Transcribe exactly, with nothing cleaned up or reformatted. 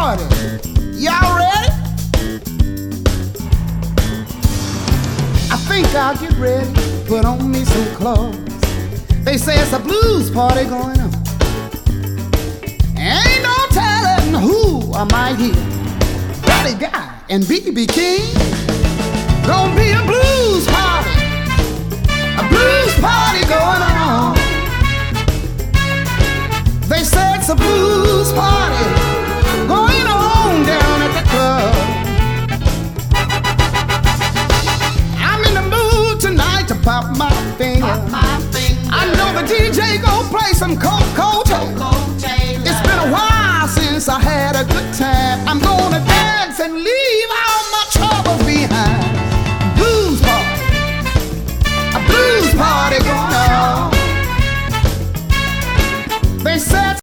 party. Y'all ready? I think I'll get ready, put on me some clothes. They say it's a blues party going on. Ain't no telling who I might hear. Buddy Guy and B B King. Gonna be a blues party, a blues party going on. They say it's a blues party going on down at the club. I'm in the mood tonight to pop my finger. Pop my finger. I know the D J gon' play some Coco Taylor. It's been a while since I had a good time. I'm gonna dance and leave all my troubles behind. Blues party, a blues party going on. They said